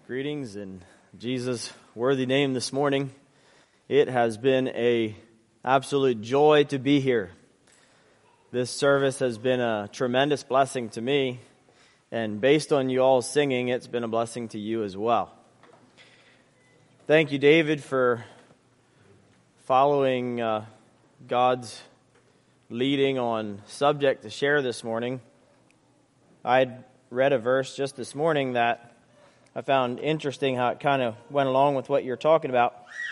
Greetings in Jesus' worthy name this morning. It has been an absolute joy to be here. This service has been a tremendous blessing to me, and based on you all singing, it's been a blessing to you as well. Thank you, David, for following God's leading on subject to share this morning. I'd read a verse just this morning that I found interesting how it kind of went along with what you're talking about.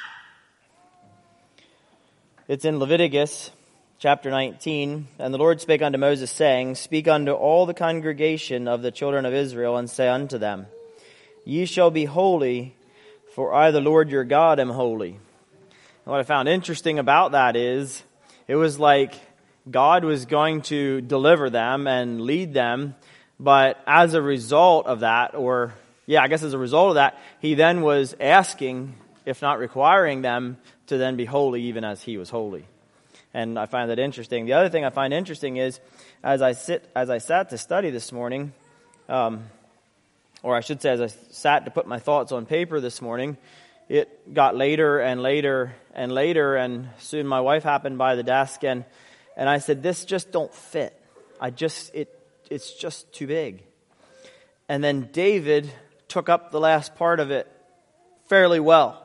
It's in Leviticus chapter 19. And the Lord spake unto Moses, saying, Speak unto all the congregation of the children of Israel, and say unto them, Ye shall be holy, for I, the Lord your God, am holy. And what I found interesting about that is, it was like God was going to deliver them and lead them, but as a result of that, as a result of that, he then was asking, if not requiring them, to then be holy even as he was holy. And I find that interesting. The other thing I find interesting is, as I sat to study this morning, as I sat to put my thoughts on paper this morning, it got later and later and later, and soon my wife happened by the desk, and I said, this just don't fit. It's just too big. And then David took up the last part of it fairly well.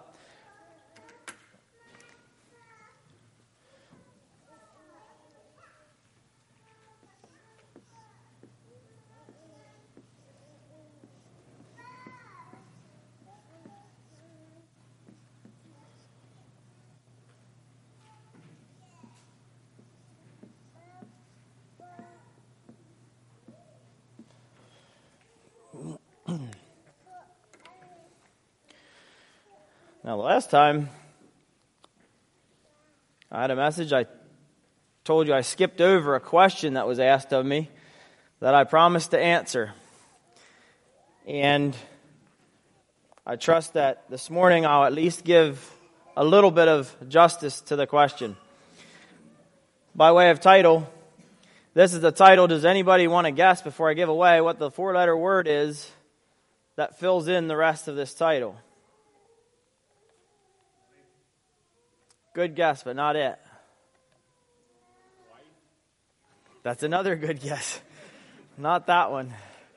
Now, the last time I had a message, I told you I skipped over a question that was asked of me that I promised to answer. And I trust that this morning I'll at least give a little bit of justice to the question. By way of title, this is the title. Does anybody want to guess before I give away what the four-letter word is that fills in the rest of this title? Good guess, but not it. That's another good guess. Not that one.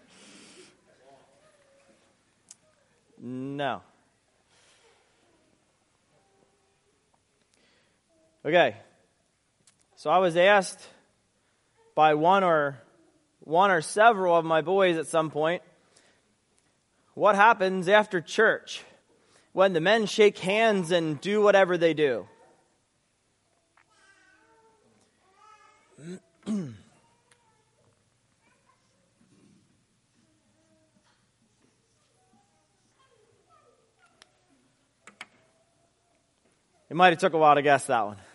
No. Okay. So I was asked by one or several of my boys at some point, what happens after church when the men shake hands and do whatever they do? It might have took a while to guess that one.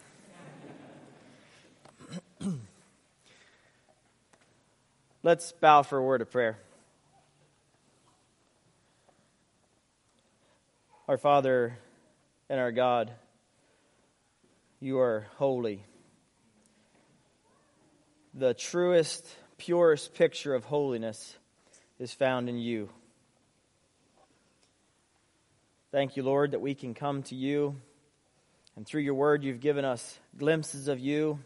Let's bow for a word of prayer. Our Father and our God, you are holy. The truest, purest picture of holiness is found in you. Thank you, Lord, that we can come to you, and through your word you've given us glimpses of you.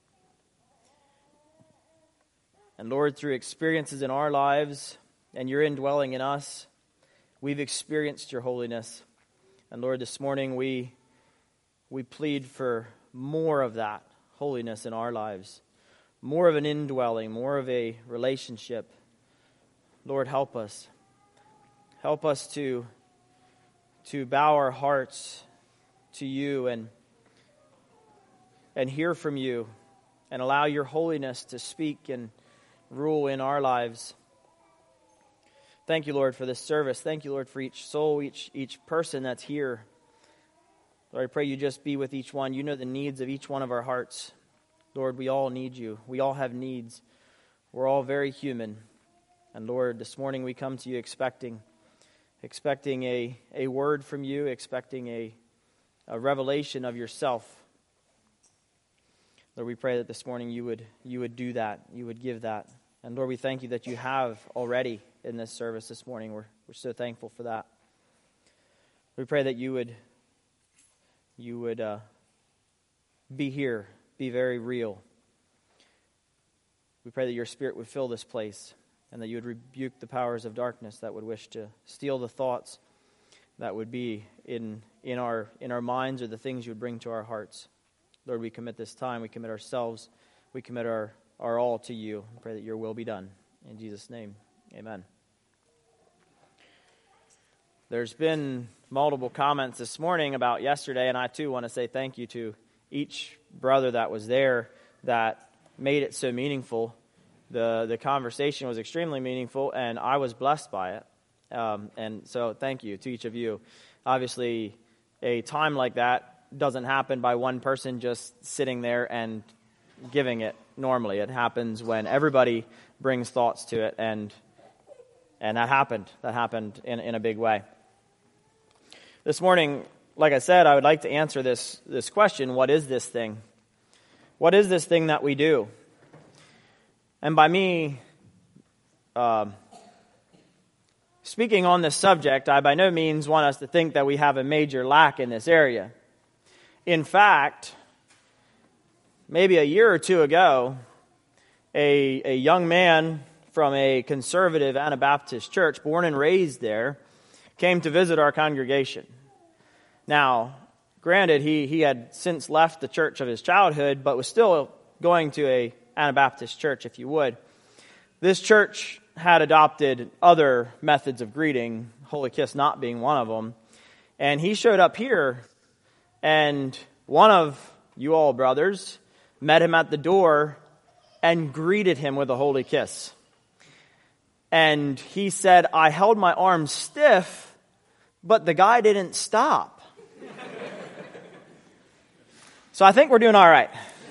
And Lord, through experiences in our lives and your indwelling in us, we've experienced your holiness. And Lord, this morning we plead for more of that holiness in our lives. More of an indwelling, more of a relationship. Lord, help us. Help us to bow our hearts to you and hear from you and allow your holiness to speak and rule in our lives. Thank you, Lord, for this service. Thank you, Lord, for each soul, each person that's here. Lord, I pray you just be with each one. You know the needs of each one of our hearts. Lord, we all need you. We all have needs. We're all very human. And Lord, this morning we come to you expecting a word from you, expecting a revelation of yourself. Lord, we pray that this morning you would do that. You would give that. And Lord, we thank you that you have already in this service this morning. We're so thankful for that. We pray that you would be here, be very real. We pray that your Spirit would fill this place and that you would rebuke the powers of darkness that would wish to steal the thoughts that would be in our minds or the things you would bring to our hearts. Lord, we commit this time, we commit ourselves, we commit our all to you. We pray that your will be done. In Jesus' name, amen. There's been multiple comments this morning about yesterday, and I too want to say thank you to each brother that was there that made it so meaningful. The conversation was extremely meaningful, and I was blessed by it. And so thank you to each of you. Obviously, a time like that doesn't happen by one person just sitting there and giving it normally. It happens when everybody brings thoughts to it, and that happened. That happened in a big way. This morning, like I said, I would like to answer this question: what is this thing? What is this thing that we do? And by me speaking on this subject, I by no means want us to think that we have a major lack in this area. In fact, maybe a year or two ago, a young man from a conservative Anabaptist church, born and raised there, came to visit our congregation. Now, granted, he had since left the church of his childhood, but was still going to a Anabaptist church, if you would. This church had adopted other methods of greeting, Holy Kiss not being one of them. And he showed up here, and one of you all brothers met him at the door and greeted him with a Holy Kiss. And he said, I held my arms stiff, but the guy didn't stop. So I think we're doing all right.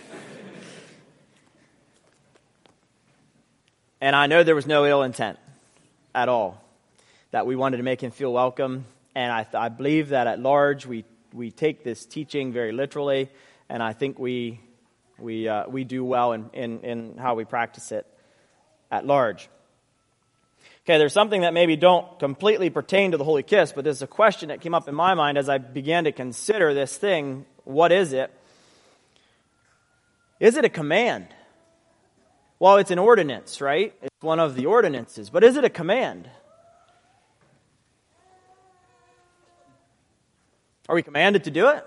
And I know there was no ill intent at all, that we wanted to make him feel welcome. And I believe that at large we take this teaching very literally, and I think we do well in how we practice it at large. Okay, there's something that maybe don't completely pertain to the Holy Kiss, but there's a question that came up in my mind as I began to consider this thing. What is it? Is it a command? Well, it's an ordinance, right? It's one of the ordinances. But is it a command? Are we commanded to do it?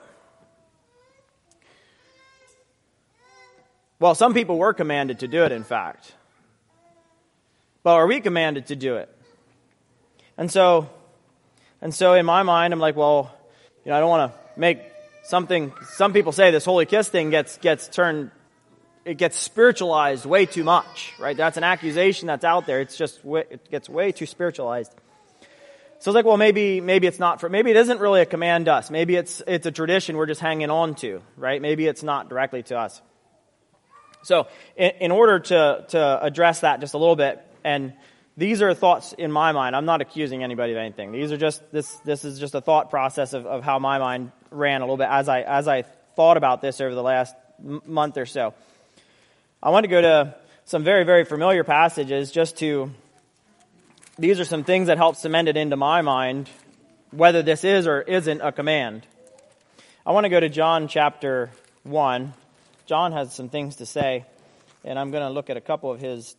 Well, some people were commanded to do it, in fact. But are we commanded to do it? And so in my mind, I'm like, well, I don't want to make something. Some people say this Holy Kiss thing gets turned. It gets spiritualized way too much, right? That's an accusation that's out there. It gets way too spiritualized. So it's like, well, maybe it's not maybe it isn't really a command to us. Maybe it's a tradition we're just hanging on to, right? Maybe it's not directly to us. So in order to address that just a little bit, and these are thoughts in my mind. I'm not accusing anybody of anything. These are just this is just a thought process of how my mind ran a little bit as I thought about this over the last month or so. I want to go to some very, very familiar passages these are some things that help cement it into my mind, whether this is or isn't a command. I want to go to John chapter 1. John has some things to say, and I'm going to look at a couple of his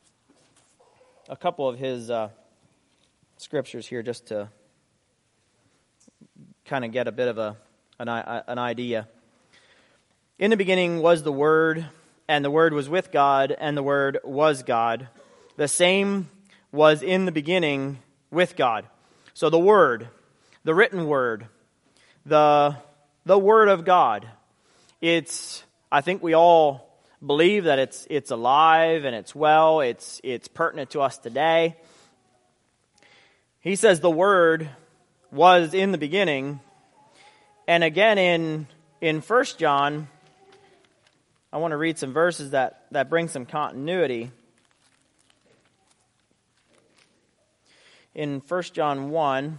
scriptures here just to kind of get a bit of an idea. In the beginning was the Word, and the Word was with God, and the Word was God. The same was in the beginning with God. So the Word, the written Word, the Word of God. I think we all believe that it's alive and it's well. It's pertinent to us today. He says the Word was in the beginning, and again in 1 John. I want to read some verses that bring some continuity. In 1 John 1,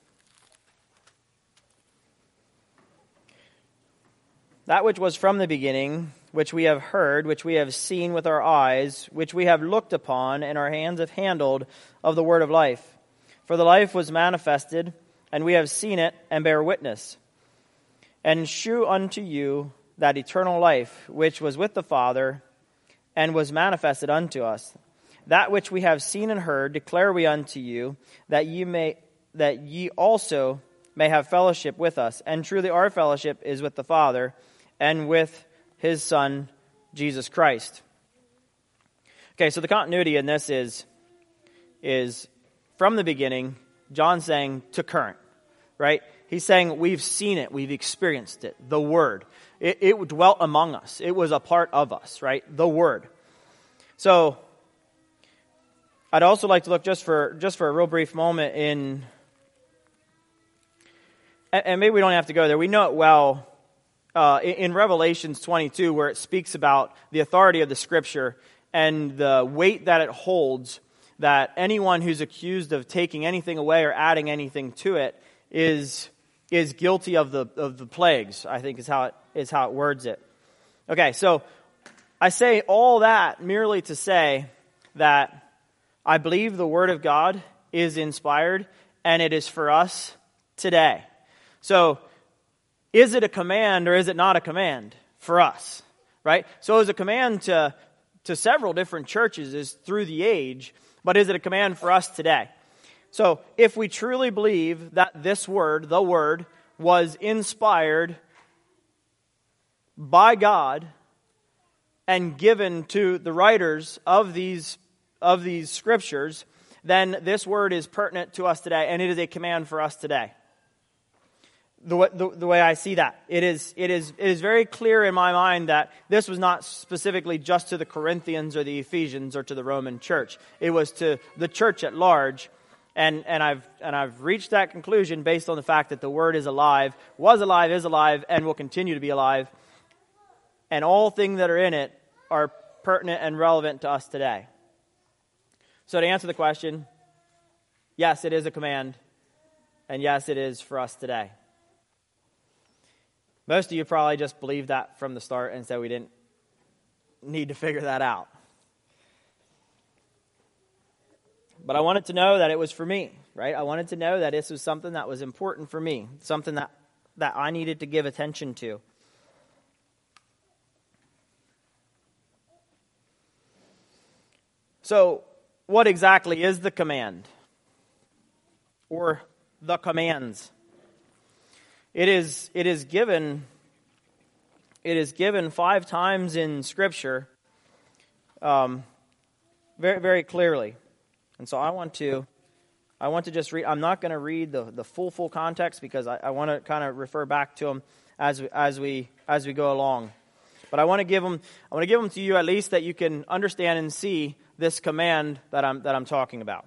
that which was from the beginning, which we have heard, which we have seen with our eyes, which we have looked upon, and our hands have handled of the word of life. For the life was manifested, and we have seen it and bear witness, and shew unto you that eternal life which was with the Father and was manifested unto us. That which we have seen and heard declare we unto you, that ye also may have fellowship with us. And truly our fellowship is with the Father and with his Son, Jesus Christ. Okay, so the continuity in this is from the beginning, John saying to current, right? He's saying we've seen it, we've experienced it, the Word. It dwelt among us. It was a part of us, right? The Word. So, I'd also like to look just for a real brief moment in, and maybe we don't have to go there. We know it well in Revelations 22, where it speaks about the authority of the Scripture and the weight that it holds, that anyone who's accused of taking anything away or adding anything to it is guilty of the plagues, I think is how it words it. Okay, so I say all that merely to say that I believe the Word of God is inspired and it is for us today. So, is it a command or is it not a command for us? Right? So is a command to several different churches is through the age, but is it a command for us today? So, if we truly believe that this Word, the Word, was inspired by God and given to the writers of these scriptures, then this Word is pertinent to us today, and it is a command for us today. The way I see that, it is very clear in my mind that this was not specifically just to the Corinthians or the Ephesians or to the Roman church. It was to the church at large, and I've reached that conclusion based on the fact that the Word is alive, was alive, is alive, and will continue to be alive, and all things that are in it are pertinent and relevant to us today. So to answer the question, yes, it is a command, and yes, it is for us today. Most of you probably just believed that from the start and said we didn't need to figure that out. But I wanted to know that it was for me, right? I wanted to know that this was something that was important for me, something that I needed to give attention to. So, what exactly is the command? Or the commands? It is given 5 times in Scripture, very, very clearly. And so I want to just read. I'm not going to read the full context because I want to kind of refer back to them as we go along. But I want to give them to you at least that you can understand and see this command that I'm talking about.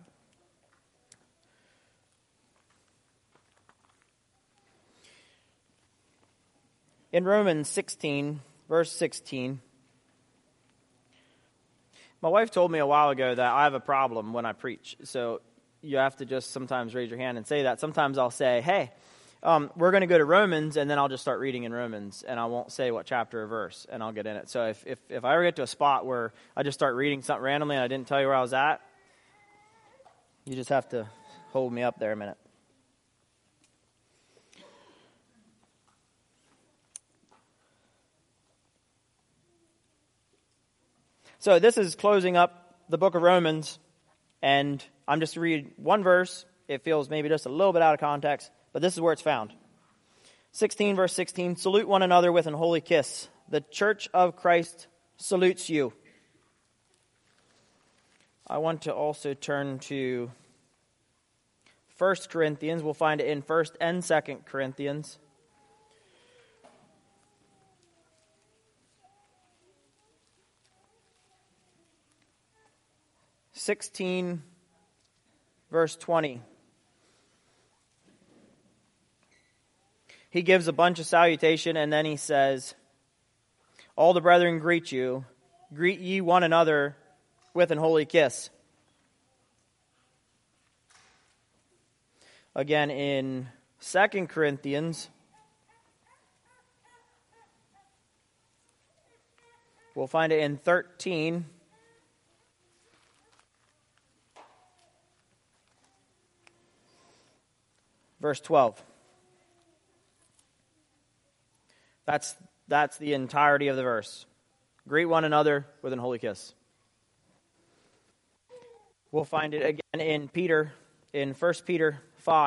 In Romans 16, verse 16, my wife told me a while ago that I have a problem when I preach. So you have to just sometimes raise your hand and say that. Sometimes I'll say, hey, we're going to go to Romans, and then I'll just start reading in Romans, and I won't say what chapter or verse, and I'll get in it. So if I ever get to a spot where I just start reading something randomly and I didn't tell you where I was at, you just have to hold me up there a minute. So this is closing up the book of Romans, and I'm just to read one verse. It feels maybe just a little bit out of context, but this is where it's found. 16, verse 16, salute one another with an holy kiss. The church of Christ salutes you. I want to also turn to 1 Corinthians. We'll find it in 1 and 2 Corinthians. Verse 20. He gives a bunch of salutation, and then he says, all the brethren greet you. Greet ye one another with an holy kiss. Again, in 2 Corinthians, we'll find it in 13. verse 12. That's the entirety of the verse. Greet one another with an holy kiss. We'll find it again in 1 Peter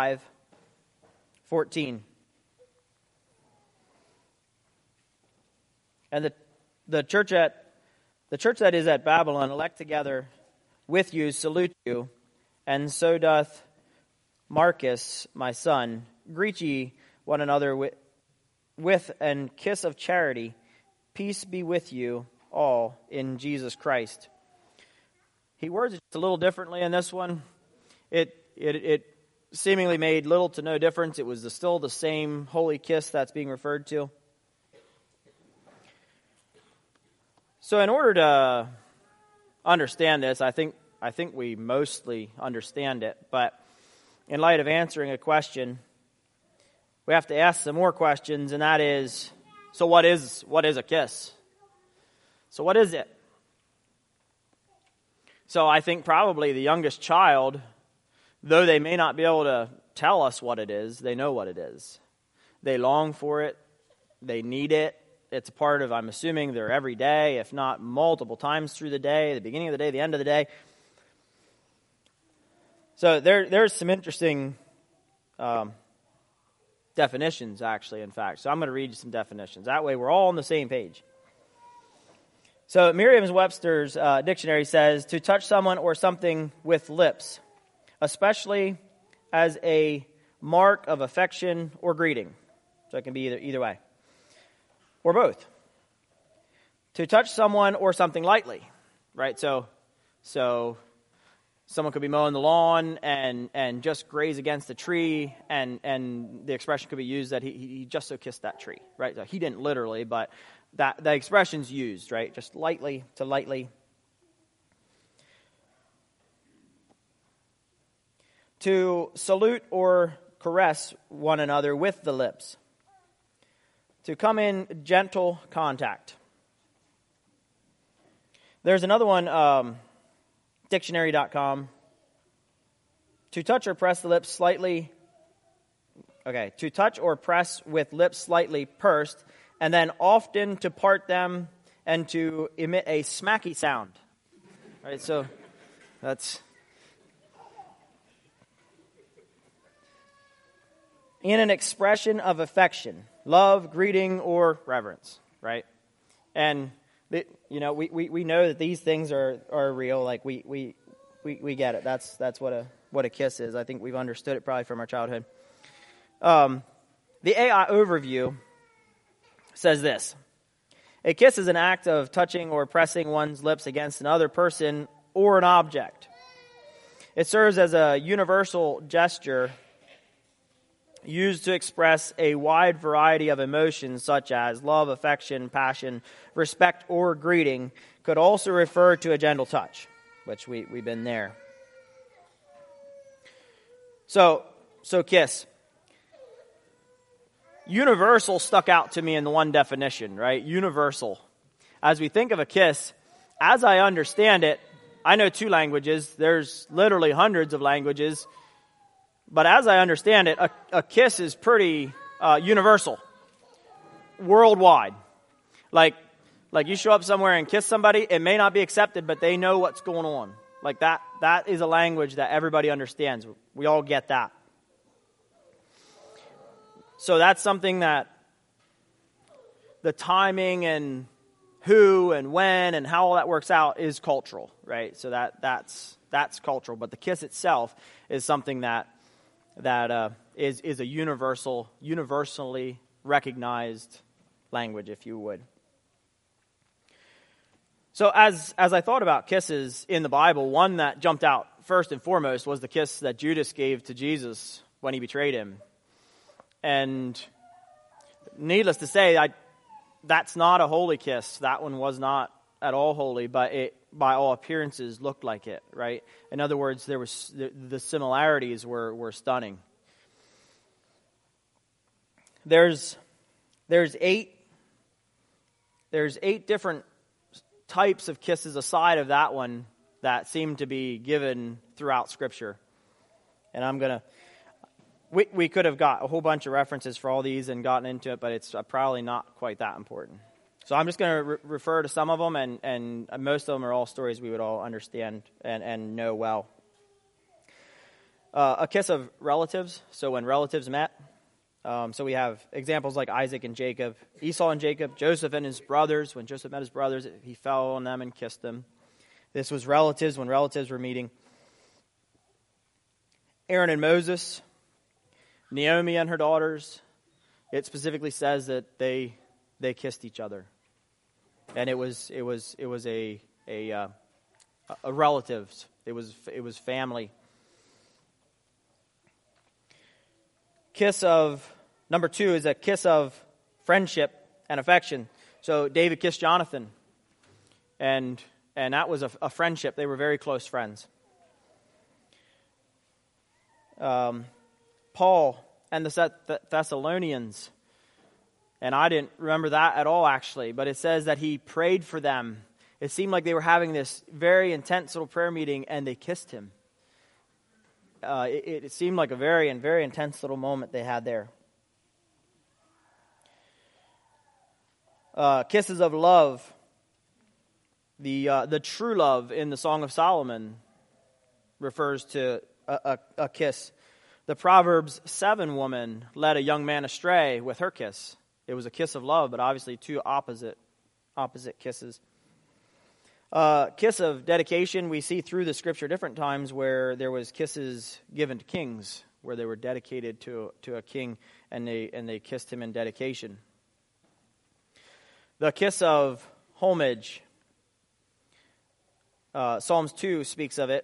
5:14. And the church that is at Babylon, elect together with you, salute you, and so doth Marcus, my son. Greet ye one another with an kiss of charity. Peace be with you all in Jesus Christ. He words it just a little differently in this one. It seemingly made little to no difference. It was still the same holy kiss that's being referred to. So in order to understand this, I think we mostly understand it, but in light of answering a question, we have to ask some more questions, and that is, so what is a kiss? So what is it? So I think probably the youngest child, though they may not be able to tell us what it is, they know what it is. They long for it. They need it. It's a part of, I'm assuming, their every day, if not multiple times through the day, the beginning of the day, the end of the day. So there's some interesting definitions, actually, in fact. So I'm going to read you some definitions. That way we're all on the same page. So Merriam-Webster's dictionary says, to touch someone or something with lips, especially as a mark of affection or greeting. So it can be either way. Or both. To touch someone or something lightly, right? So someone could be mowing the lawn and just graze against a tree, and the expression could be used that he just so kissed that tree, right? So he didn't literally, but that the expression's used, right? Just lightly to lightly. To salute or caress one another with the lips. To come in gentle contact. There's another one, dictionary.com. To touch or press the lips slightly. Okay, to touch or press with lips slightly pursed, and then often to part them and to emit a smacky sound. All right, so that's in an expression of affection, love, greeting, or reverence, right? And we know that these things are real. Like we get it. That's what a kiss is. I think we've understood it probably from our childhood. The AI overview says this: a kiss is an act of touching or pressing one's lips against another person or an object. It serves as a universal gesture used to express a wide variety of emotions such as love, affection, passion, respect, or greeting. Could also refer to a gentle touch, which we've been there. So kiss. Universal stuck out to me in the one definition, right? Universal. As we think of a kiss, as I understand it, I know 2 languages. There's literally hundreds of languages. But as I understand it, a kiss is pretty universal, worldwide. Like you show up somewhere and kiss somebody, it may not be accepted, but they know what's going on. Like that is a language that everybody understands. We all get that. So that's something that the timing and who and when and how all that works out is cultural, right? So that's cultural. But the kiss itself is something that is a universally recognized language, if you would. So as I thought about kisses in the Bible, one that jumped out first and foremost was the kiss that Judas gave to Jesus when he betrayed him. And needless to say, that's not a holy kiss. That one was not at all holy, but it, by all appearances, looked like it, right? In other words, there was the similarities were stunning. There's 8 different types of kisses aside of that one that seem to be given throughout Scripture. And I'm going to We could have got a whole bunch of references for all these and gotten into it, but it's probably not quite that important. So I'm just going to refer to some of them, and most of them are all stories we would all understand and know well. A kiss of relatives, so when relatives met. So we have examples like Isaac and Jacob, Esau and Jacob, Joseph and his brothers. When Joseph met his brothers, he fell on them and kissed them. This was relatives when relatives were meeting. Aaron and Moses, Naomi and her daughters. It specifically says that they kissed each other, and it was a relatives. It was family. Kiss of number 2 is a kiss of friendship and affection. So David kissed Jonathan, and that was a friendship. They were very close friends. Paul and the Thessalonians, and I didn't remember that at all actually, but it says that he prayed for them. It seemed like they were having this very intense little prayer meeting, and they kissed him. It seemed like a very intense little moment they had there. Kisses of love. The true love in the Song of Solomon refers to a kiss. The Proverbs 7 woman led a young man astray with her kiss. It was a kiss of love, but obviously two opposite kisses. Kiss of dedication, we see through the scripture different times where there was kisses given to kings, where they were dedicated to a king, and they kissed him in dedication. The kiss of homage, Psalms 2 speaks of it,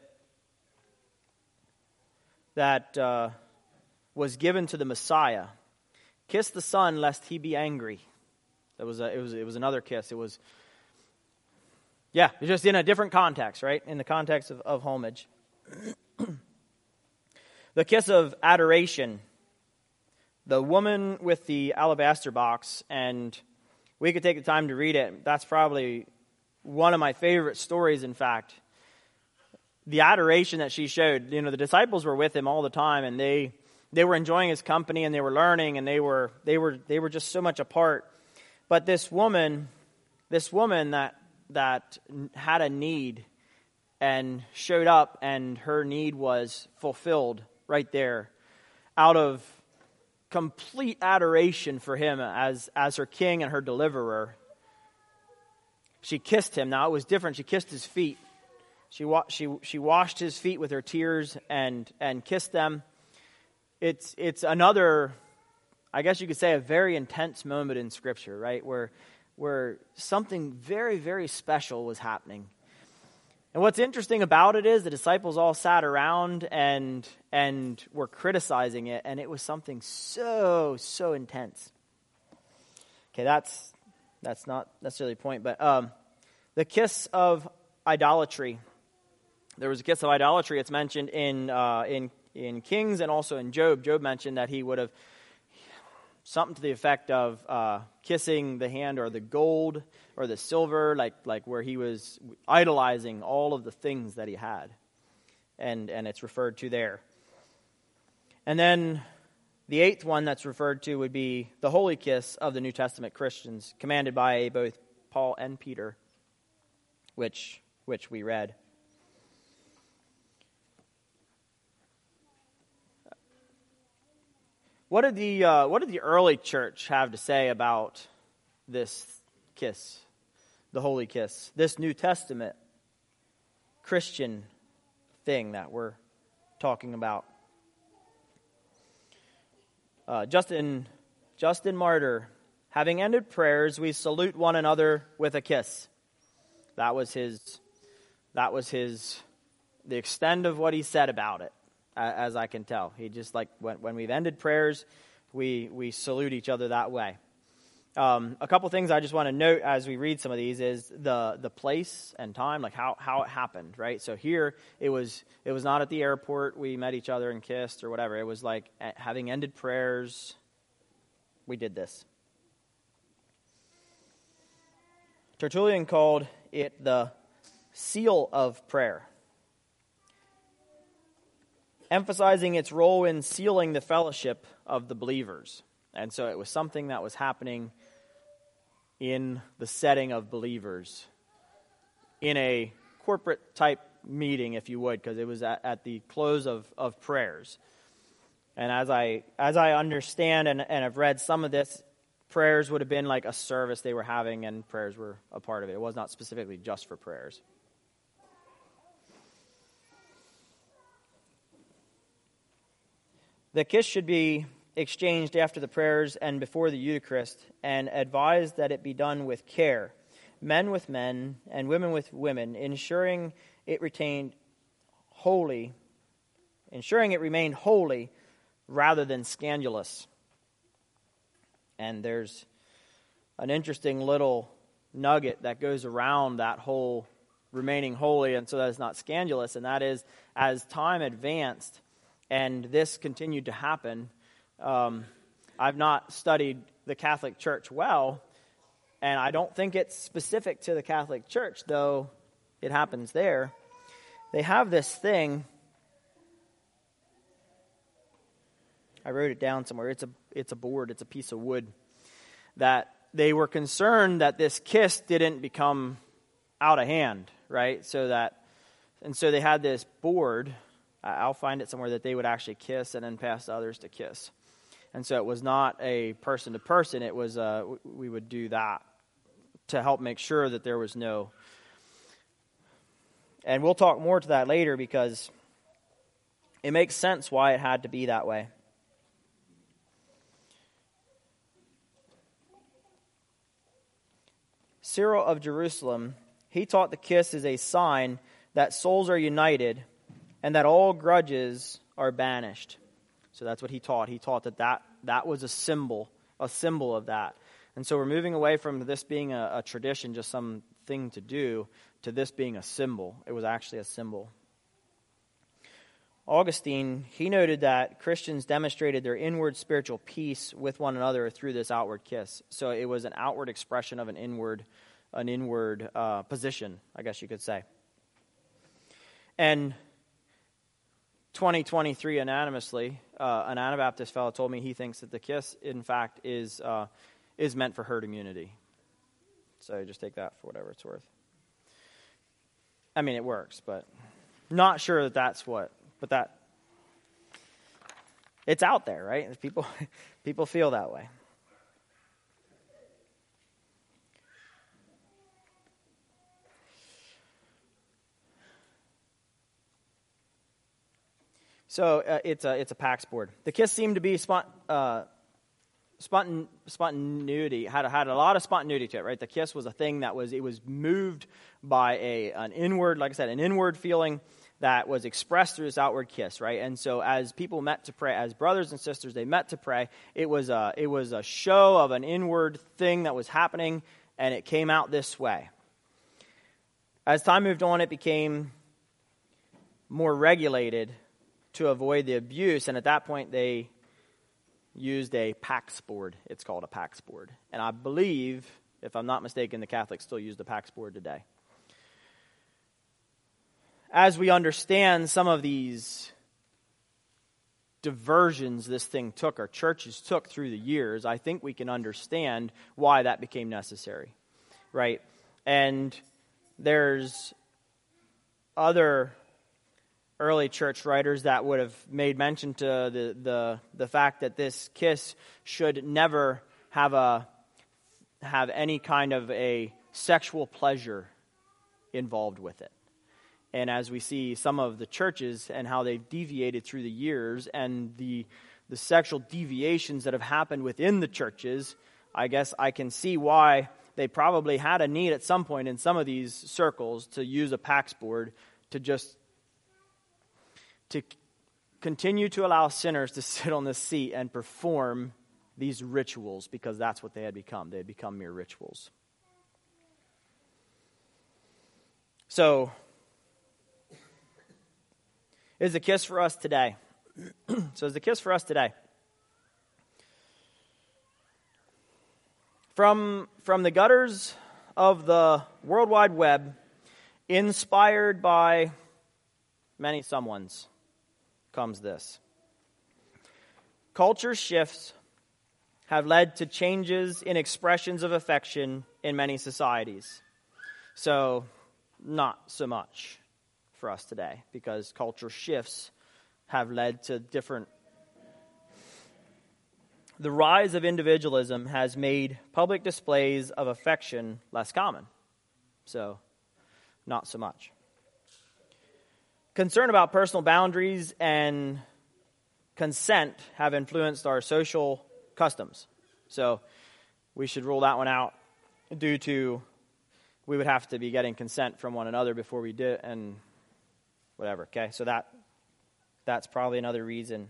that was given to the Messiah. Kiss the Son, lest he be angry. It was another kiss. It was, just in a different context, right? In the context of homage. The kiss of adoration. The woman with the alabaster box, and we could take the time to read it. That's probably one of my favorite stories, in fact. The adoration that she showed. The disciples were with him all the time, and they were enjoying his company, and they were learning, and they were just so much apart. But this woman that had a need and showed up, and her need was fulfilled right there, out of complete adoration for him as her king and her deliverer. She kissed him. Now it was different. She kissed his feet. She washed his feet with her tears and kissed them. It's another, I guess you could say, a very intense moment in Scripture, right? Where something very, very special was happening. And what's interesting about it is the disciples all sat around and were criticizing it, and it was something so intense. Okay, that's not necessarily the point, but the kiss of idolatry. There was a kiss of idolatry. It's mentioned in Kings and also in Job. Job mentioned that he would have something to the effect of kissing the hand or the gold or the silver, like where he was idolizing all of the things that he had. And it's referred to there. And then the 8th one that's referred to would be the holy kiss of the New Testament Christians, commanded by both Paul and Peter, which we read. What did the early church have to say about this kiss, the holy kiss, this New Testament Christian thing that we're talking about? Justin Martyr, having ended prayers, we salute one another with a kiss. That was the extent of what he said about it, as I can tell. He just, like, when we've ended prayers, we salute each other that way. A couple things I just want to note as we read some of these is the place and time, like how it happened, right? So here it was not at the airport we met each other and kissed or whatever. It was like having ended prayers, we did this. Tertullian called it the seal of prayer. emphasizing its role in sealing the fellowship of the believers. And so it was something that was happening in the setting of believers, in a corporate type meeting, if you would, because it was at the close of prayers. And as I understand and have read some of this, prayers would have been like a service they were having, and prayers were a part of it. It was not specifically just for prayers. The kiss should be exchanged after the prayers and before the Eucharist, and advised that it be done with care, men with men and women with women, ensuring it remained holy rather than scandalous. And there's an interesting little nugget that goes around that whole remaining holy, and so that it's not scandalous, and that is, as time advanced and this continued to happen, I've not studied the Catholic Church well, and I don't think it's specific to the Catholic Church, though it happens there. They have this thing. I wrote it down somewhere. It's a board. It's a piece of wood. That they were concerned that this kiss didn't become out of hand, right? So they had this board. I'll find it somewhere, that they would actually kiss and then pass to others to kiss. And so it was not a person to person. It was we would do that to help make sure that there was no. And we'll talk more to that later, because it makes sense why it had to be that way. Cyril of Jerusalem, he taught the kiss is a sign that souls are united and that all grudges are banished. So that's what he taught. He taught that was a symbol of that. And so we're moving away from this being a tradition, just some thing to do, to this being a symbol. It was actually a symbol. Augustine, he noted that Christians demonstrated their inward spiritual peace with one another through this outward kiss. So it was an outward expression of an inward position, I guess you could say. And 2023 anonymously, an Anabaptist fellow told me he thinks that the kiss, in fact, is meant for herd immunity. So just take that for whatever it's worth. I mean, it works, but not sure that that's what. But that it's out there, right? People feel that way. So it's a PAX board. The kiss seemed to be spontaneity, had a lot of spontaneity to it, right? The kiss was a thing that was moved by an inward, like I said, an inward feeling that was expressed through this outward kiss, right? And so as people met to pray, as brothers and sisters, they met to pray. It was a show of an inward thing that was happening, and it came out this way. As time moved on, it became more regulated to avoid the abuse, and at that point they used a PAX board. It's called a PAX board. And I believe, if I'm not mistaken, the Catholics still use the PAX board today. As we understand some of these diversions this thing took, or churches took through the years, I think we can understand why that became necessary, right? And there's other early church writers that would have made mention to the fact that this kiss should never have any kind of a sexual pleasure involved with it. And as we see some of the churches and how they've deviated through the years, and the sexual deviations that have happened within the churches, I guess I can see why they probably had a need at some point in some of these circles to use a PAX board to continue to allow sinners to sit on this seat and perform these rituals, because that's what they had become. They had become mere rituals. So, is the kiss for us today? So is the kiss for us today? From the gutters of the World Wide Web, inspired by many someones, comes this. Culture shifts have led to changes in expressions of affection in many societies. So, not so much for us today, because culture shifts have led to different. The rise of individualism has made public displays of affection less common. So, not so much. Concern about personal boundaries and consent have influenced our social customs. So, we should rule that one out due to we would have to be getting consent from one another before we did, and whatever, okay? So that's probably another reason.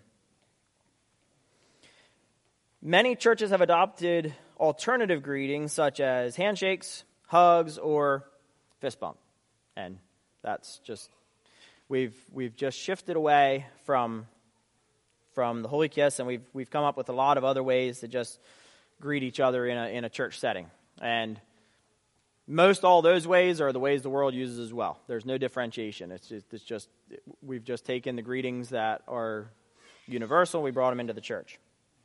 Many churches have adopted alternative greetings such as handshakes, hugs, or fist bump. And that's just, we've just shifted away from the holy kiss, and we've come up with a lot of other ways to just greet each other in a church setting. And most all those ways are the ways the world uses as well. There's no differentiation. It's just we've just taken the greetings that are universal, we brought them into the church.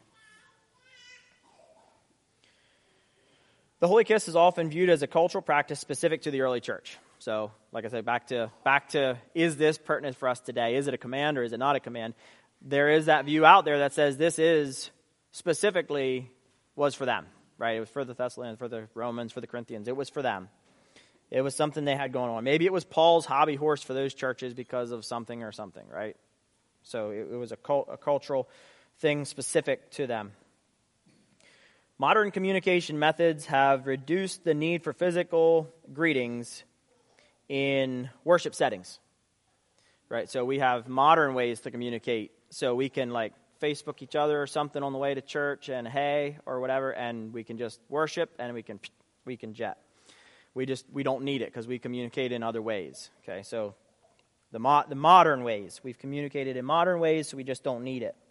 The holy kiss is often viewed as a cultural practice specific to the early church. So, like I said, back to is this pertinent for us today? Is it a command or is it not a command? There is that view out there that says this is specifically was for them. Right, it was for the Thessalonians, for the Romans, for the Corinthians. It was for them. It was something they had going on. Maybe it was Paul's hobby horse for those churches because of something, right? So it was a cultural thing specific to them. Modern communication methods have reduced the need for physical greetings in worship settings. Right, so we have modern ways to communicate. So we can Facebook each other or something on the way to church and hey or whatever, and we can just worship and we can jet. We don't need it because we communicate in other ways. Okay, so the modern ways, we've communicated in modern ways, so we just don't need it.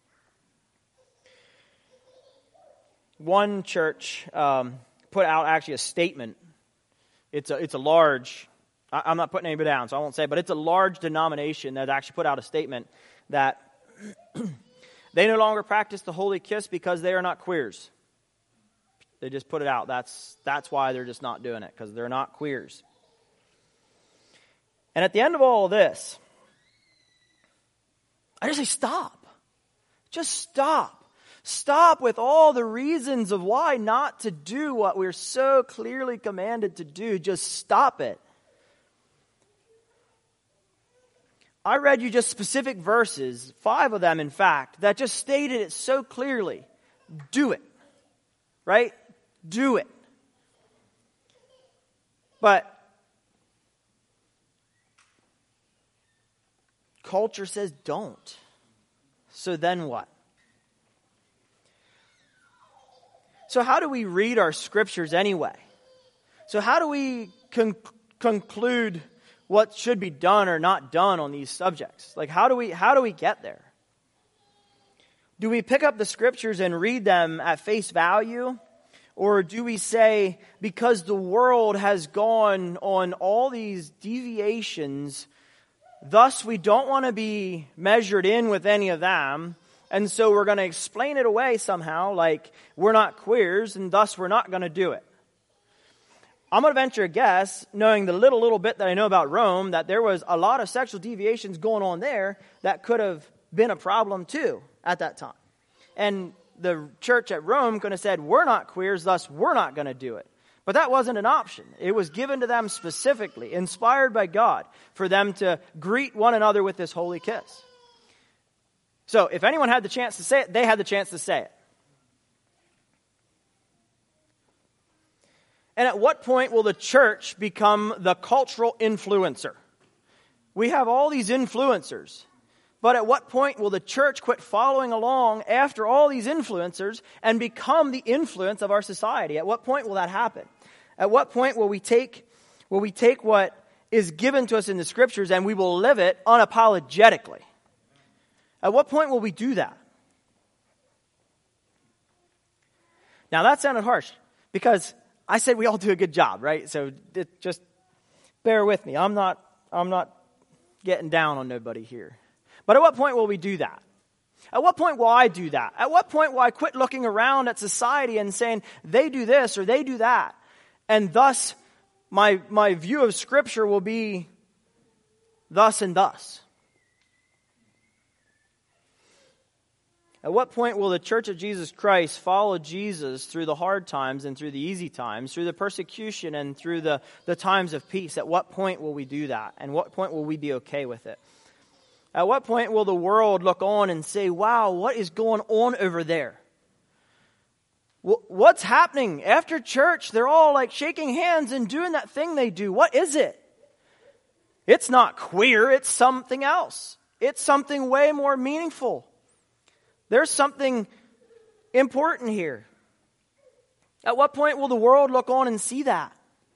One church put out actually a statement. It's a large. I'm not putting anybody down, so I won't say, but it's a large denomination that actually put out a statement that they no longer practice the holy kiss because they are not queers. They just put it out. That's why they're just not doing it, because they're not queers. And at the end of all of this, I just say stop. Just stop. Stop with all the reasons of why not to do what we're so clearly commanded to do. Just stop it. I read you just specific verses, 5 of them in fact, that just stated it so clearly. Do it. Right? Do it. But culture says don't. So then what? So how do we read our scriptures anyway? So how do we conclude what should be done or not done on these subjects? How do we get there? Do we pick up the scriptures and read them at face value? Or do we say, because the world has gone on all these deviations, thus we don't want to be measured in with any of them, and so we're going to explain it away somehow, like we're not queers, and thus we're not going to do it? I'm going to venture a guess, knowing the little bit that I know about Rome, that there was a lot of sexual deviations going on there that could have been a problem too at that time. And the church at Rome could have said, we're not queers, thus we're not going to do it. But that wasn't an option. It was given to them specifically, inspired by God, for them to greet one another with this holy kiss. So if anyone had the chance to say it, they had the chance to say it. And at what point will the church become the cultural influencer? We have all these influencers. But at what point will the church quit following along after all these influencers and become the influence of our society? At what point will that happen? At what point will we take what is given to us in the scriptures and we will live it unapologetically? At what point will we do that? Now that sounded harsh because I said we all do a good job, right? So just bear with me. I'm not getting down on nobody here. But at what point will we do that? At what point will I do that? At what point will I quit looking around at society and saying, they do this or they do that? And thus, my view of Scripture will be thus and thus. At what point will the Church of Jesus Christ follow Jesus through the hard times and through the easy times, through the persecution and through the times of peace? At what point will we do that? And what point will we be okay with it? At what point will the world look on and say, wow, what is going on over there? What's happening? After church, they're all like shaking hands and doing that thing they do. What is it? It's not queer, it's something else. It's something way more meaningful. There's something important here. At what point will the world look on and see that?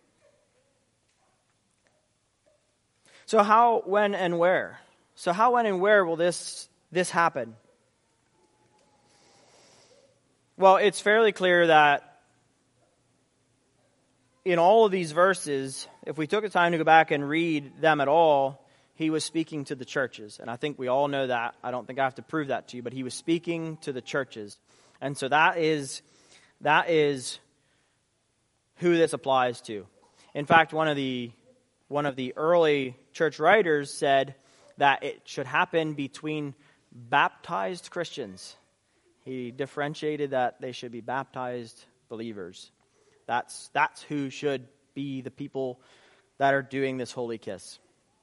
So how, when, and where? So how, when, and where will this happen? Well, it's fairly clear that in all of these verses, if we took the time to go back and read them at all, he was speaking to the churches. And I think we all know that. I don't think I have to prove that to you, but he was speaking to the churches. And so that is who this applies to. In fact, one of the early church writers said that it should happen between baptized Christians. He differentiated that they should be baptized believers. That's who should be the people that are doing this holy kiss.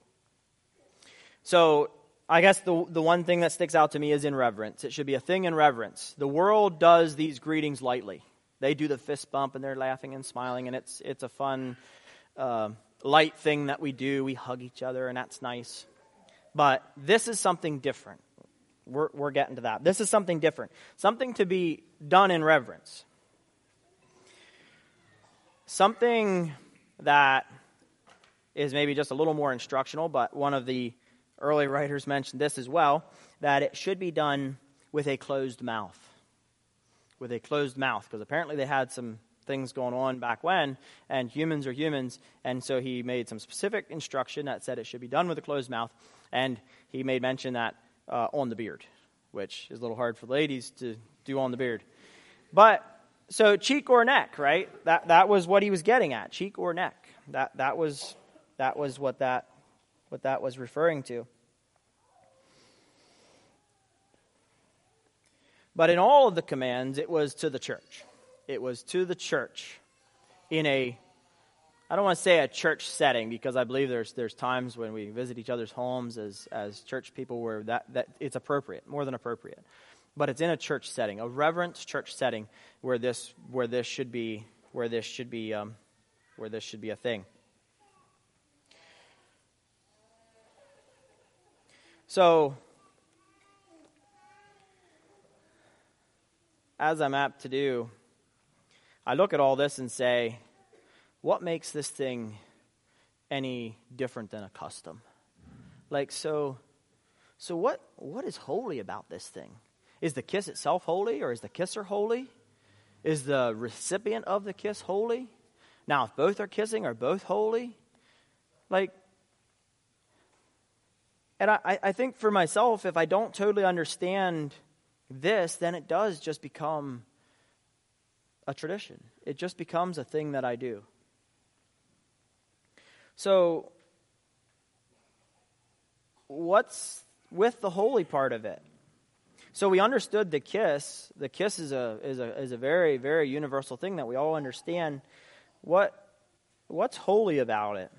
So I guess the one thing that sticks out to me is in reverence. It should be a thing in reverence. The world does these greetings lightly. They do the fist bump and they're laughing and smiling, and it's a fun, light thing that we do. We hug each other, and that's nice. But this is something different. We're getting to that. This is something different. Something to be done in reverence. Something that is maybe just a little more instructional, but one of the early writers mentioned this as well, that it should be done with a closed mouth. With a closed mouth, because apparently they had some things going on back when, and humans are humans, and so he made some specific instruction that said it should be done with a closed mouth, and he made mention that on the beard, which is a little hard for ladies to do on the beard. But, so cheek or neck, right? That was what he was getting at, cheek or neck. That was what that was referring to. But in all of the commands, it was to the church. It was to the church in a, I don't want to say a church setting, because I believe there's times when we visit each other's homes as church people where that it's appropriate, more than appropriate. But it's in a church setting, a reverent church setting where this should be a thing. So, as I'm apt to do, I look at all this and say, what makes this thing any different than a custom? Like, so what is holy about this thing? Is the kiss itself holy, or is the kisser holy? Is the recipient of the kiss holy? Now, if both are kissing, are both holy? Like, and I think for myself, if I don't totally understand this, then it does just become a tradition. It just becomes a thing that I do. So, what's with the holy part of it? So we understood the kiss. The kiss is a very, very universal thing that we all understand. What's holy about it?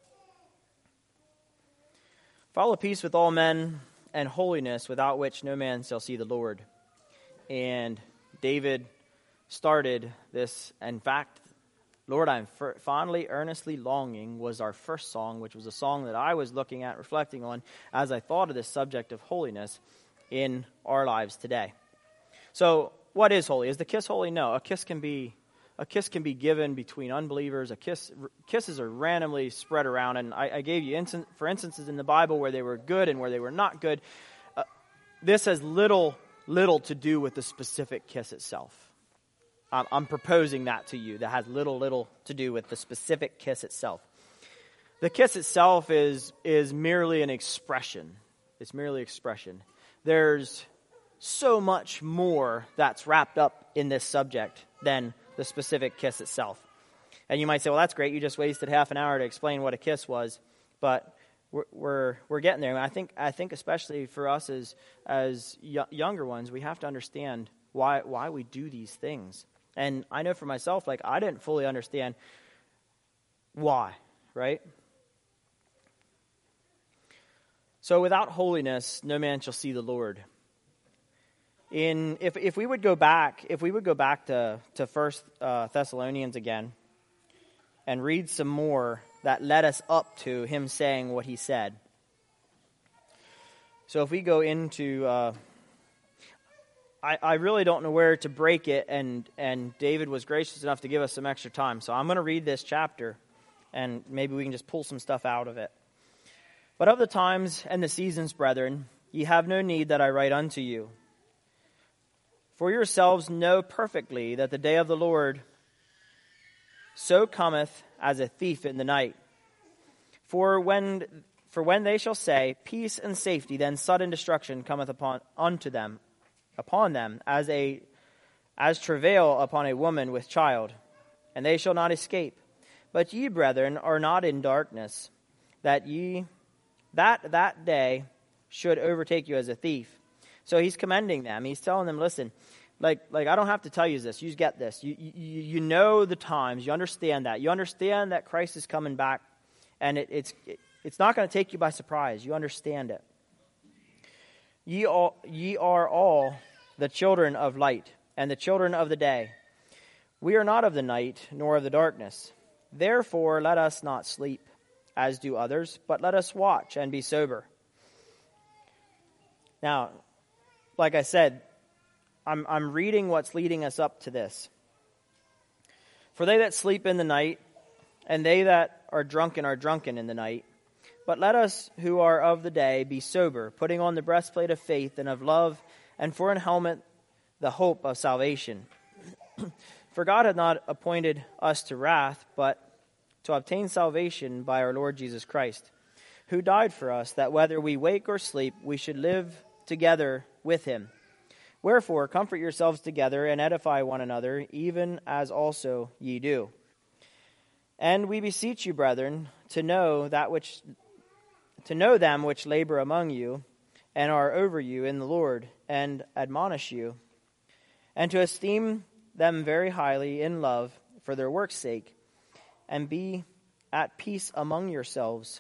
Follow peace with all men and holiness, without which no man shall see the Lord. And David started this. In fact, Lord, I'm fondly, earnestly longing was our first song, which was a song that I was looking at, reflecting on, as I thought of this subject of holiness in our lives today. So, what is holy? Is the kiss holy? No. A kiss can be given between unbelievers. Kisses are randomly spread around, and I gave you for instances in the Bible where they were good and where they were not good. This has little to do with the specific kiss itself. I'm proposing that to you. That has little to do with the specific kiss itself. The kiss itself is merely an expression. It's merely expression. There's so much more that's wrapped up in this subject than the specific kiss itself. And you might say, well, that's great. You just wasted half an hour to explain what a kiss was. But we're getting there. And I think especially for us as younger ones, we have to understand why we do these things. And I know for myself, like, I didn't fully understand why, right? So without holiness, no man shall see the Lord. If we would go back to 1 Thessalonians again and read some more that led us up to him saying what he said. So if we go into I really don't know where to break it, and David was gracious enough to give us some extra time. So I'm going to read this chapter, and maybe we can just pull some stuff out of it. But of the times and the seasons, brethren, ye have no need that I write unto you. For yourselves know perfectly that the day of the Lord so cometh as a thief in the night. For when they shall say, peace and safety, then sudden destruction cometh upon them as travail upon a woman with child, and they shall not escape. But ye, brethren, are not in darkness, that day should overtake you as a thief. So he's commending them. He's telling them, listen, like I don't have to tell you this. You get this. You know the times. You understand that. You understand that Christ is coming back, and it's not going to take you by surprise. You understand it. Ye are all the children of light, and the children of the day. We are not of the night, nor of the darkness. Therefore let us not sleep, as do others, but let us watch and be sober. Now, like I said, I'm reading what's leading us up to this. For they that sleep in the night, and they that are drunken in the night. But let us who are of the day be sober, putting on the breastplate of faith and of love, and for an helmet the hope of salvation. For God hath not appointed us to wrath, but to obtain salvation by our Lord Jesus Christ, who died for us, that whether we wake or sleep, we should live together with him. Wherefore, comfort yourselves together and edify one another, even as also ye do. And we beseech you, brethren, to know them which labor among you, and are over you in the Lord, and admonish you, and to esteem them very highly in love for their work's sake, and be at peace among yourselves.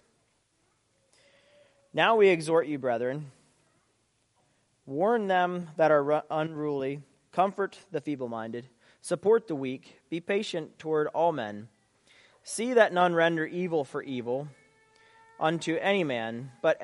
Now we exhort you, brethren, warn them that are unruly, comfort the feeble-minded, support the weak, be patient toward all men. See that none render evil for evil unto any man, but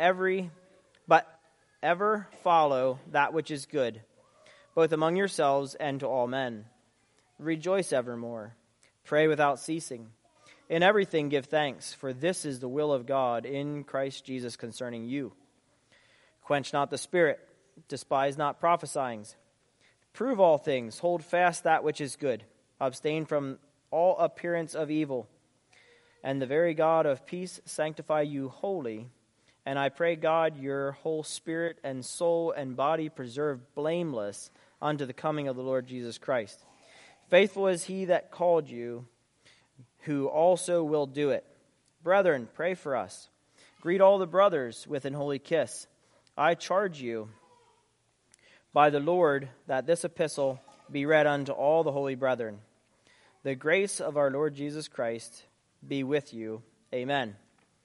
ever follow that which is good, both among yourselves and to all men. Rejoice evermore. Pray without ceasing. In everything give thanks, for this is the will of God in Christ Jesus concerning you. Quench not the spirit, despise not prophesying. Prove all things, hold fast that which is good. Abstain from all appearance of evil. And the very God of peace sanctify you wholly. And I pray God your whole spirit and soul and body preserve blameless unto the coming of the Lord Jesus Christ. Faithful is he that called you, who also will do it. Brethren, pray for us. Greet all the brothers with an holy kiss. I charge you by the Lord that this epistle be read unto all the holy brethren. The grace of our Lord Jesus Christ be with you. Amen.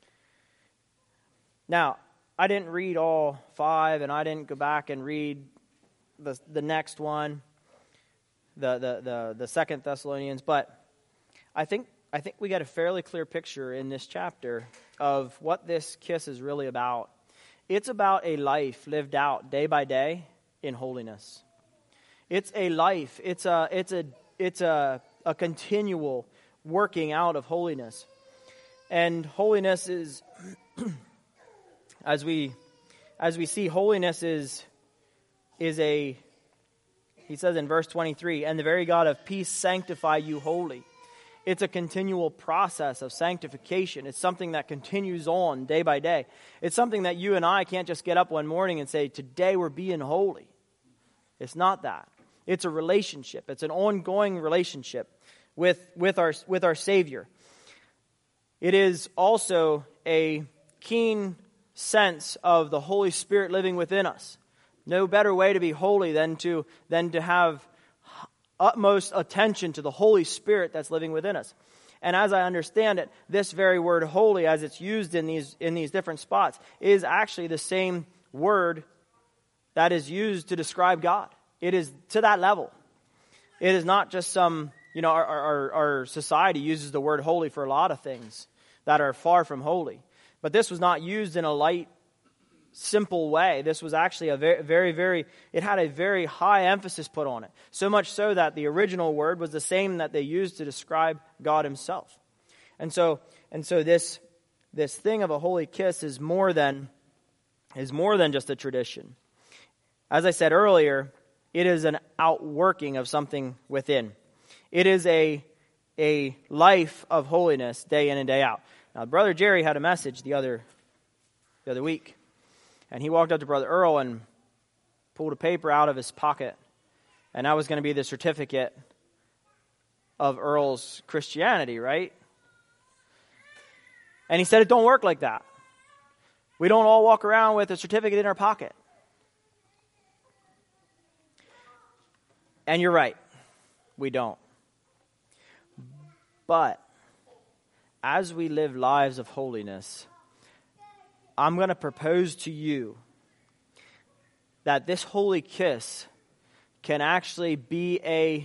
Now, I didn't read all 5, and I didn't go back and read the next one, the 2 Thessalonians, but I think we get a fairly clear picture in this chapter of what this kiss is really about. It's about a life lived out day by day in holiness. It's a life. It's a continual working out of holiness. And holiness is as we see, holiness is a, he says in verse 23, and the very God of peace sanctify you wholly. It's a continual process of sanctification. It's something that continues on day by day. It's something that you and I can't just get up one morning and say, today we're being holy. It's not that. It's a relationship. It's an ongoing relationship with our Savior. It is also a keen sense of the Holy Spirit living within us. No better way to be holy than to have utmost attention to the Holy Spirit that's living within us. And as I understand it, this very word holy, as it's used in these different spots, is actually the same word that is used to describe God. It is to that level. It is not just some, our society uses the word holy for a lot of things that are far from holy. But this was not used in a light, simple way. This was actually a very, very, it had a very high emphasis put on it. So much so that the original word was the same that they used to describe God himself. And so this thing of a holy kiss is more than just a tradition. As I said earlier, it is an outworking of something within. It is a life of holiness day in and day out. Now, Brother Jerry had a message the other week. And he walked up to Brother Earl and pulled a paper out of his pocket. And that was going to be the certificate of Earl's Christianity, right? And he said it don't work like that. We don't all walk around with a certificate in our pocket. And you're right. We don't. But as we live lives of holiness, I'm going to propose to you that this holy kiss can actually be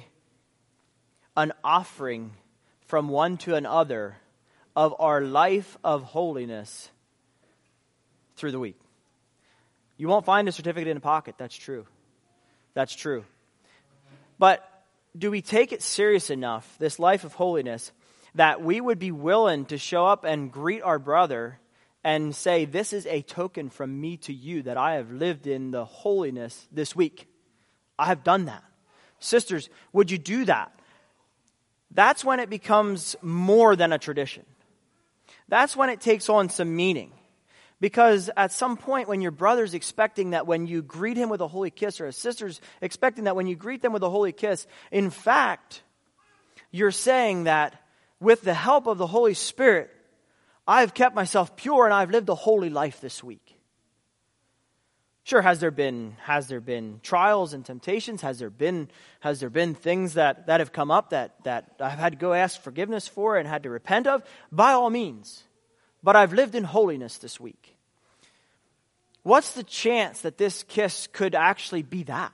an offering from one to another of our life of holiness through the week. You won't find a certificate in a pocket. That's true. That's true. But do we take it serious enough, this life of holiness, that we would be willing to show up and greet our brother and say, this is a token from me to you that I have lived in the holiness this week. I have done that. Sisters, would you do that? That's when it becomes more than a tradition. That's when it takes on some meaning. Because at some point when your brother's expecting that when you greet him with a holy kiss, or a sister's expecting that when you greet them with a holy kiss, in fact, you're saying that with the help of the Holy Spirit, I've kept myself pure and I've lived a holy life this week. Sure, has there been trials and temptations? Has there been things that have come up that I've had to go ask forgiveness for and had to repent of? By all means. But I've lived in holiness this week. What's the chance that this kiss could actually be that?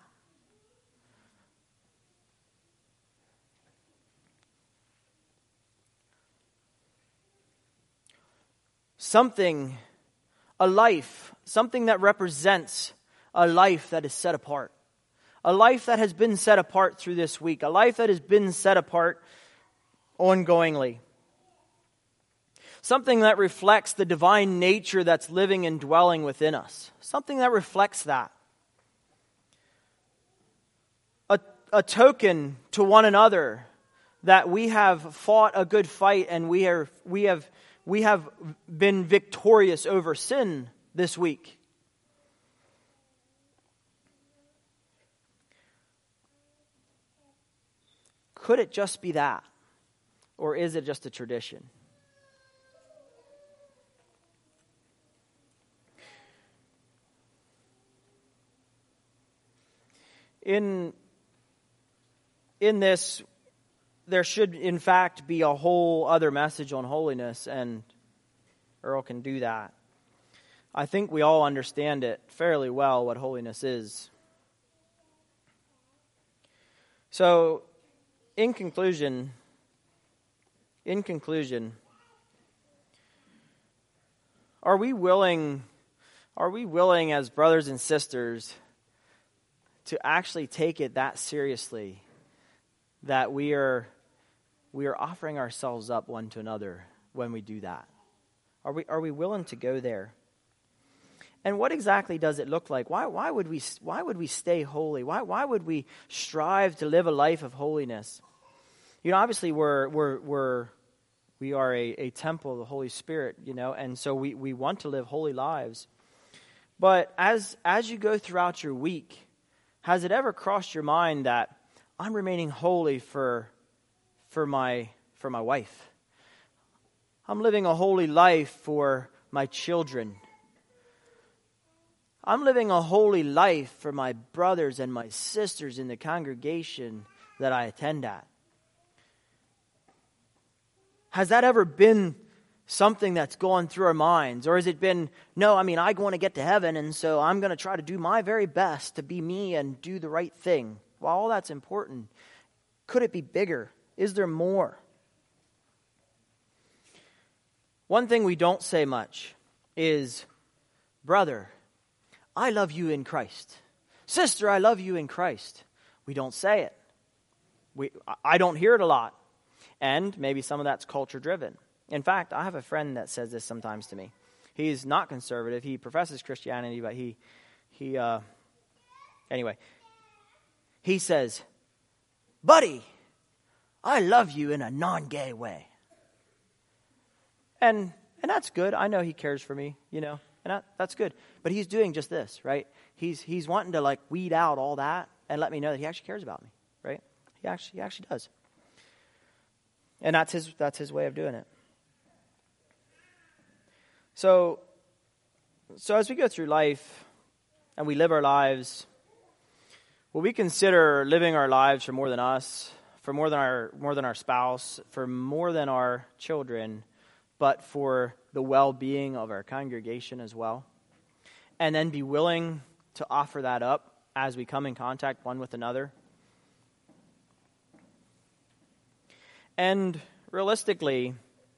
Something that represents a life that is set apart. A life that has been set apart through this week. A life that has been set apart ongoingly. Something that reflects the divine nature that's living and dwelling within us. Something that reflects that. A token to one another that we have fought a good fight and we have been victorious over sin this week. Could it just be that? Or is it just a tradition? In this, there should, in fact, be a whole other message on holiness, and Earl can do that. I think we all understand it fairly well, what holiness is. So, in conclusion, are we willing as brothers and sisters to actually take it that seriously, that we are offering ourselves up one to another when we do that? Are we willing to go there? And what exactly does it look like? Why would we stay holy? Why would we strive to live a life of holiness? Obviously we are a temple of the Holy Spirit, and so we want to live holy lives. But as you go throughout your week, has it ever crossed your mind that I'm remaining holy for my wife? I'm living a holy life for my children. I'm living a holy life for my brothers and my sisters in the congregation that I attend at. Has that ever been something that's gone through our minds? Or has it been, no, I want to get to heaven, and so I'm going to try to do my very best to be me and do the right thing? While all that's important, could it be bigger? Is there more? One thing we don't say much is, brother, I love you in Christ. Sister, I love you in Christ. We don't say it. I don't hear it a lot. And maybe some of that's culture driven. In fact, I have a friend that says this sometimes to me. He's not conservative. He professes Christianity, but he says, buddy, I love you in a non-gay way. And that's good. I know he cares for me, and that's good. But he's doing just this, right? He's wanting to weed out all that and let me know that he actually cares about me, right? He actually does. And that's his way of doing it. So as we go through life and we live our lives, will we consider living our lives for more than us, for more than our spouse, for more than our children, but for the well-being of our congregation as well? And then be willing to offer that up as we come in contact one with another? And realistically,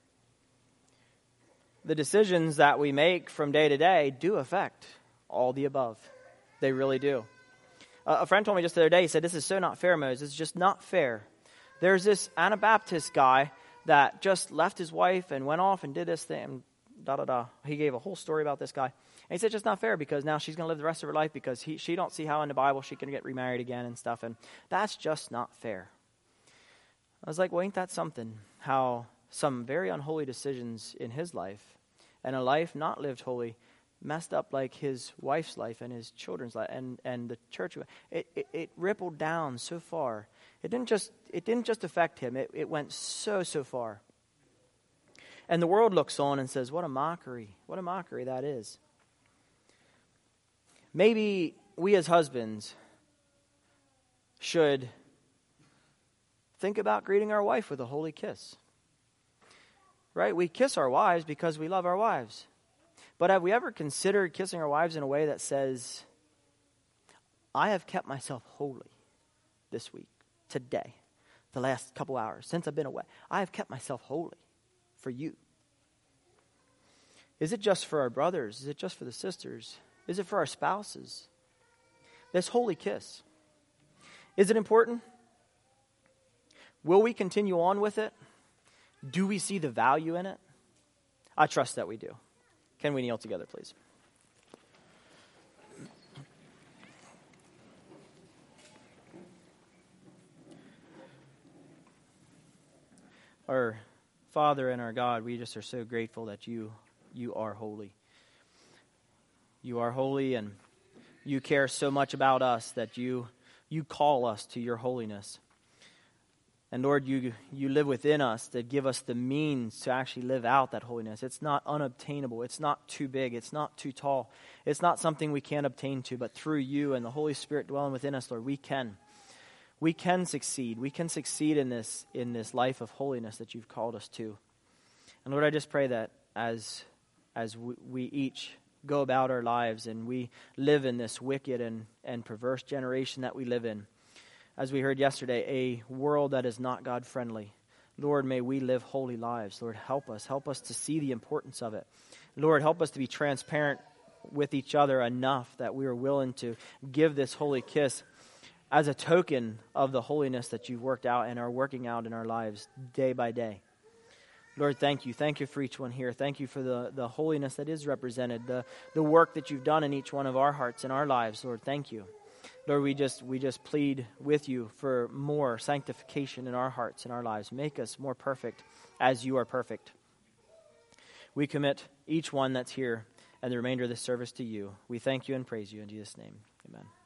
the decisions that we make from day to day do affect all the above. They really do. A friend told me just the other day, he said, this is so not fair, Moses. It's just not fair. There's this Anabaptist guy that just left his wife and went off and did this thing, He gave a whole story about this guy. And he said, it's just not fair because now she's going to live the rest of her life because she don't see how in the Bible she can get remarried again and stuff. And that's just not fair. I was like, well, ain't that something? How some very unholy decisions in his life and a life not lived holy messed up his wife's life and his children's life and the church. It rippled down so far. It didn't just affect him. It went so far. And the world looks on and says, what a mockery that is. Maybe we as husbands should think about greeting our wife with a holy kiss. Right? We kiss our wives because we love our wives. But have we ever considered kissing our wives in a way that says, I have kept myself holy this week, today, the last couple hours, since I've been away. I have kept myself holy for you. Is it just for our brothers? Is it just for the sisters? Is it for our spouses? This holy kiss. Is it important? Will we continue on with it? Do we see the value in it? I trust that we do. Can we kneel together, please? Our Father and our God, we just are so grateful that you are holy. You are holy, and you care so much about us that you call us to your holiness. And Lord, you live within us that give us the means to actually live out that holiness. It's not unobtainable. It's not too big. It's not too tall. It's not something we can't obtain to, but through you and the Holy Spirit dwelling within us, Lord, we can. We can succeed. We can succeed in this life of holiness that you've called us to. And Lord, I just pray that as we each go about our lives and we live in this wicked and perverse generation that we live in, as we heard yesterday, a world that is not God-friendly. Lord, may we live holy lives. Lord, help us. Help us to see the importance of it. Lord, help us to be transparent with each other enough that we are willing to give this holy kiss as a token of the holiness that you've worked out and are working out in our lives day by day. Lord, thank you. Thank you for each one here. Thank you for the holiness that is represented, the work that you've done in each one of our hearts and our lives. Lord, thank you. Lord, we just plead with you for more sanctification in our hearts and our lives. Make us more perfect as you are perfect. We commit each one that's here and the remainder of this service to you. We thank you and praise you in Jesus' name. Amen.